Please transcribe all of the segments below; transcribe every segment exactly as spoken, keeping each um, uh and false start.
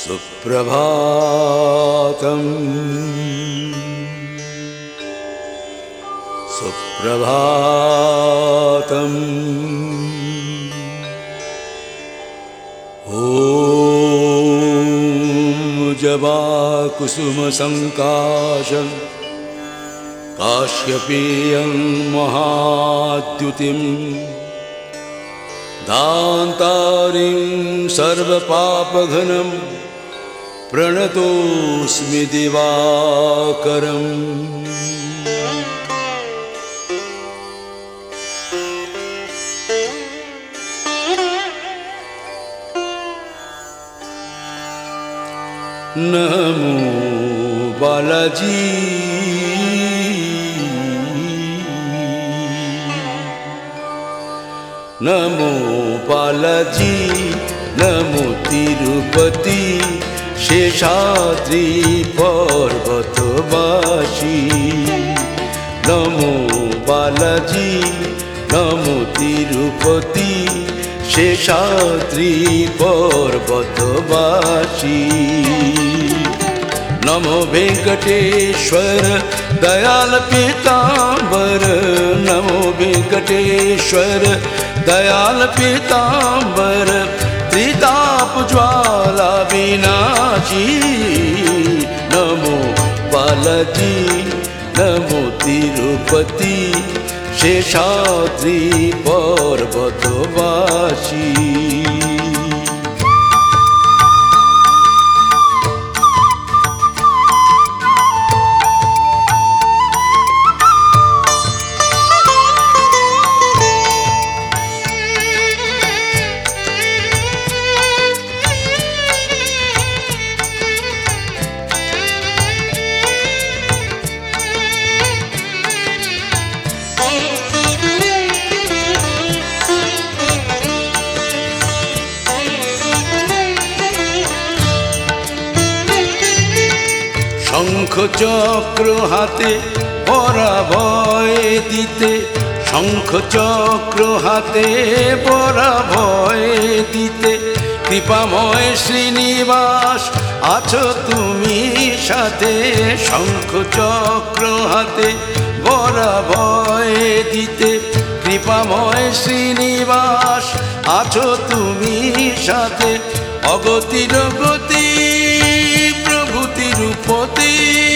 सुप्रभातम् सुप्रभातम् ॐ जवाकुसुमसङ्काशं काश्यपेयं महाद्युतिं दान्तारिं सर्वपापघनं प्रणतोऽस्मि दिवाकरम्। नमो बालाजी नमो बालाजी नमो तिरुपति शेषाद्रि पर्वतवासी। नमो बालाजी नमो तिरुपति शेषाद्रि पर्वतवासी। नमो वेंकटेश्वर दयाल पीतांबर नमो वेंकटेश्वर दयाल पीतांबर त्रिताप ज्वाला विनाशी। नमो बालाजी नमो तिरुपति शेषाद्रि पर्वतवासी। শঙ্খ চক্র হাতে পরাভয় দিতে শঙ্খ চক্র হাতে পরাভয় দিতে কৃপাময় শ্রীনিবাস আছো তুমি সাথে। শঙ্খ চক্র হাতে পরাভয় দিতে কৃপাময় শ্রীনিবাস আছো তুমি সাথে। অগতির গতি প্রভু তিরুপতি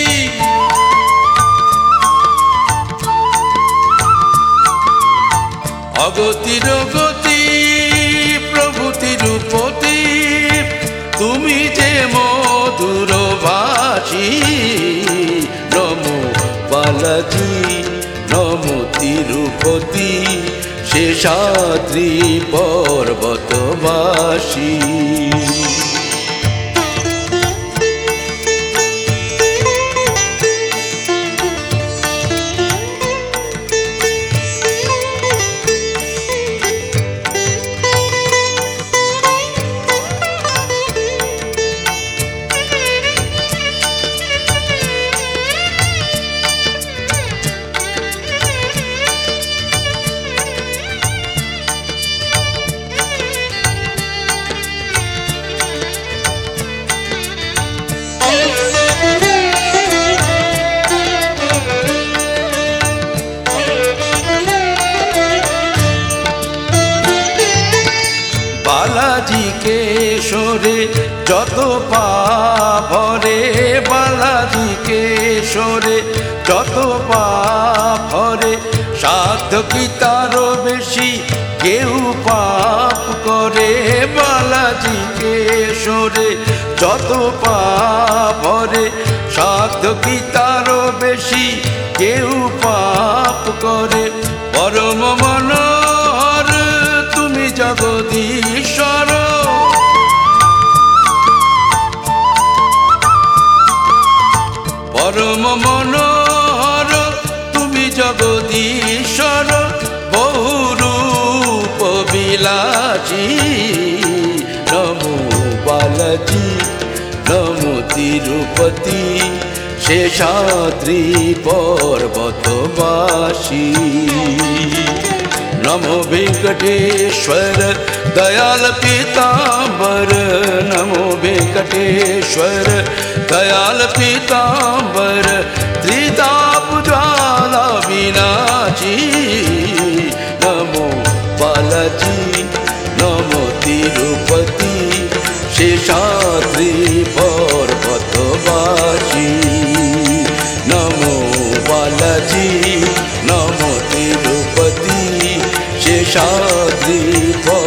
অগতির গতি প্রভু তিরুপতি তুমি যে মধুর ভাষী। নমো বালাজি নমো তিরুপতি শেষাদ্রি পর্বতবাসী। বালাজি কেশরে যত পাপ হরে বালাজি কেশরে যত পাপ হরে সাধ্য কি তারও বেশি কেউ পাপ করে। বালাজি কেশরে যত পাপ হরে সাধ্য কি তারও বেশি কেউ পাপ করে। পরম মনোহর তুমি জগদীশ্বর পরম মনোহর তুমি জগদীশ্বর বহুরূপ বিলাসী। নমো বালাজি নমো তিরুপতি শেষাদ্রি পর্বতবাসী। नमो वेंकटेश्वर दयाल पीतांबर नमो वेंकटेश्वर दयाल पीतांबर त्रिताप ज्वाला विनाची नमो बालाजी नमो तिरुपति शेषाद्रि पर्वतवासी नमो बालाजी नमो तिरुपति शेषाद्रि